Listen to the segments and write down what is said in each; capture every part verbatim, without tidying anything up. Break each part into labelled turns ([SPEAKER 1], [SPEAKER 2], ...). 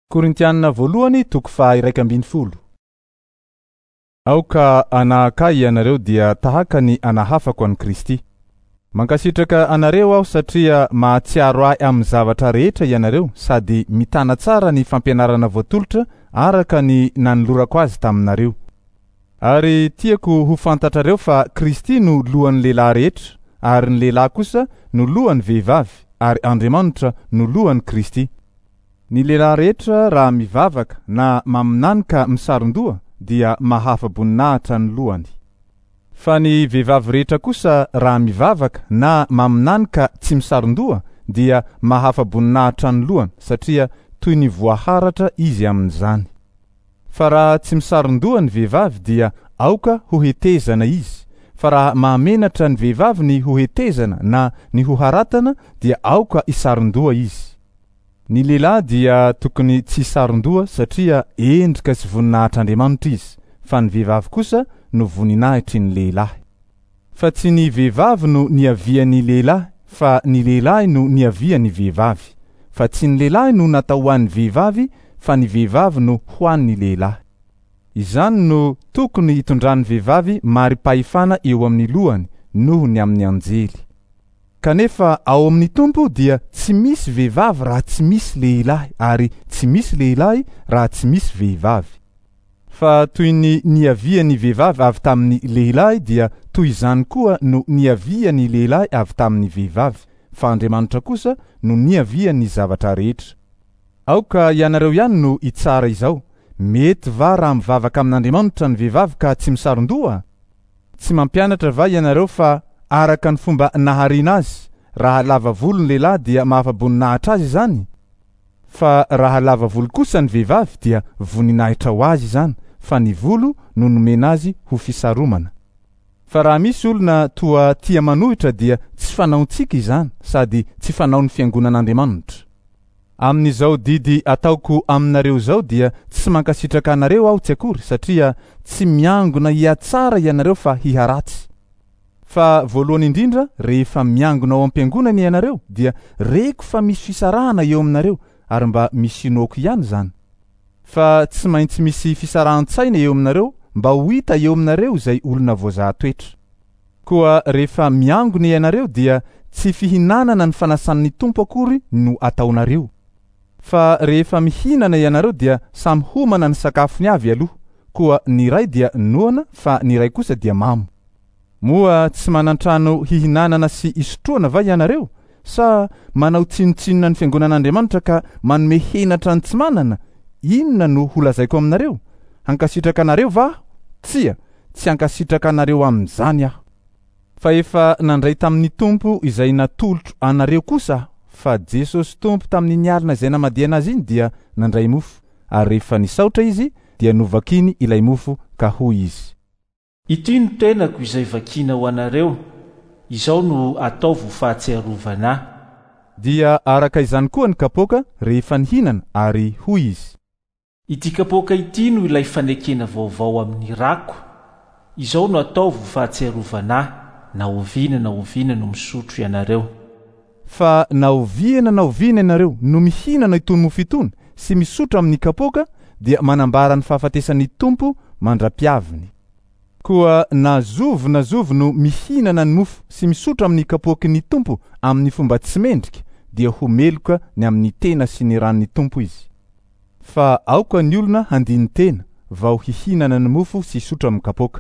[SPEAKER 1] Korintianina voalohany toko faha iraika ambin'ny folo. Aoka anahakay ianareo dia tahaka ny anahafako an'i Kristy. Mankasitraka anareo aho satria mahatsiaro ahy amin'ny zavatra rehetra ianareo sady mitana tsara ny fampianarana voatolotra araka ny nanolorako azy taminareo. Ary tiako ho fantatrareo fa Kristy no lohan'ny lehilahy rehetra, ary ny lehilahy kosa no lohan'ny vehivavy, ary Andriamanitra no lohan'ny Kristy. Ny lehilahy rehetra raha mivavaka na maminany ka misaron-doha dia mahafa-boninahitra ny lohany. Fa ny vehivavy rehetra kosa raha mivavaka na maminany ka tsy misaron-doha dia mahafa-boninahitra ny lohany satria toy ny voaharatra izy amin'izany. Fa raha tsy misaron-doha ny vehivavy dia aoka ho hetezana izy, fa raha mahamenatra ny vehivavy ny ho hetezana na ny ho haratana dia aoka isaron-doha izy. Ny lehilahy dia tokony tsy saron-doha satria endrika sy voninahitr'Andriamanitra izy, fa ny vehivavy kosa no voninahitry ny lehilahy. Fa tsy ny vehivavy no niavian'ny lehilahy, fa ny lehilahy no niavian'ny vehivavy. Fa tsy ny lehilahy no natao ho an'ny vehivavy, fa ny vehivavy no ho an'ny lehilahy. Izany no tokony hitondran'ny vehivavy mari-pahefana eo amin'ny lohany noho ny amin'ny anjely. Kanefa ao amin'ny Tompo dia tsy misy vehivavy raha tsy misy lehilahy, ary tsy misy lehilahy raha tsy misy vehivavy. Fa toy ny niavian'ny vehivavy avy tamin'ny lehilahy dia toy izany koa no niavian'ny lehilahy avy tamin'ny vehivavy, fa Andriamanitra kosa no niavian'ny zavatra rehetra. Aoka ianareo ihany no hitsara izao, mety va raha mivavaka amin'Andriamanitra ny vehivavy ka tsy misaron-doha? Tsy mampianatra va ianareo fa araka ny fomba nahariana azy, raha lava volo ny lehilahy dia mahafa-boninahitra azy izany? Fa raha lava volo kosa ny vehivavy dia voninahitra ho azy izany, fa ny volo no nomena azy ho fisaromana. Fa raha misy olona toa tia manohitra dia tsy fanaontsika izany, sady tsy fanaon'ny fiangonan'Andriamanitra. Amin'izao didy ataoko aminareo zao dia tsy mankasitraka anareo aho tsy akory, satria tsy miangona hiatsara ianareo fa hiharatsy. Fa voalohany indrindra, rehefa miangona ao am-piangonana ianareo dia reko fa misy fisarahana eo aminareo, ary mba misy inoako ihany zany. Fa tsy maintsy misy fisarahan-tsaina eo aminareo mba ho hita eo aminareo izay olona voazahan-toetra. Koa rehefa miangona ianareo dia tsy fihinanana ny fanasan'ny Tompo akory no ataonareo. Fa rehefa mihinana ianareo dia samy homana ny sakafony avy aloha, koa ny iray dia noana fa ny iray kosa dia mamo. Moa tsy manan-trano hihinanana sy isotroana va ianareo? Sa manao tsinotsinona ny fiangonan'Andriamanitra ka manome henatra ny tsy manana? Inona no ho lazaiko aminareo? Hankasitraka anareo va? Tsia, tsy hankasitraka anareo amin'izany aho. Fa efa nandray tamin'ny Tompo izay natolotro anareo kosa, fa Jesosy Tompo tamin'ny nialina izay namadiana azy iny dia nandray mofo, ary rehefa nisaotra izy dia novakiny ilay mofo ka hoy izy:
[SPEAKER 2] Ity no tenako izay vakina ho anareo, izao no ataovo fahatsiarovana ahy.
[SPEAKER 1] Dia araka izany koa ny kapoaka rehefa nihinana, ary hoy izy:
[SPEAKER 2] Ity kapoaka ity no ilay fanekena vaovao amin'ny rako, izao no ataovo fahatsiarovana ahy, na oviana na oviana no misotro ianareo.
[SPEAKER 1] Fa na oviana na oviana ianareo no mihinana itony mofo itony sy misotro amin'ny kapoaka dia manambara ny fahafatesan'ny Tompo mandra-piaviny. Koa na zovo na zovo no mihinana ny mofo sy misotro amin'ny kapoakin'ny Tompo amin'ny fomba tsy mendrika dia ho meloka ny amin'ny tena sy ny ranon'ny Tompo izy. Fa aoka ny olona handiny tena vao hihinana ny mofo sy isotro amin'ny kapoaka.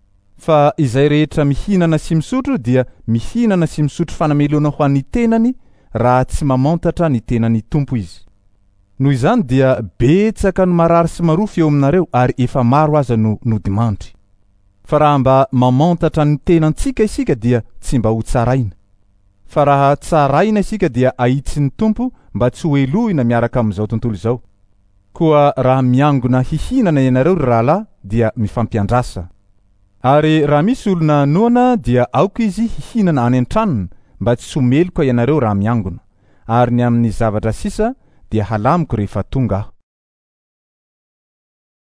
[SPEAKER 1] Fa izay rehetra mihinana sy misotro dia mihinana sy misotro fanamelona ho an'ny tenany raha tsy mamantatra ny tenan'ny Tompo izy. Noho izany dia betsaka ny marary sy marofo eo aminareo, ary efa maro aza no nodimandry. Fa raha mba mamantatra ny tenantsika isika dia tsy mba ho tsaraina. Fa raha tsaraina isika dia ahitsy ny Tompo mba tsy ho elohina miaraka amin'izao tontolo izao. Koa raha miangona hihinana ianareo ry rahalahy dia mifampiandrasa. Ary raha misy olona noana dia aoka izy hihinana any an-tranony mba tsy ho meloka ianareo raha miangona. Ary ny amin'ny zavatra sisa dia halamiko rehefa tonga aho.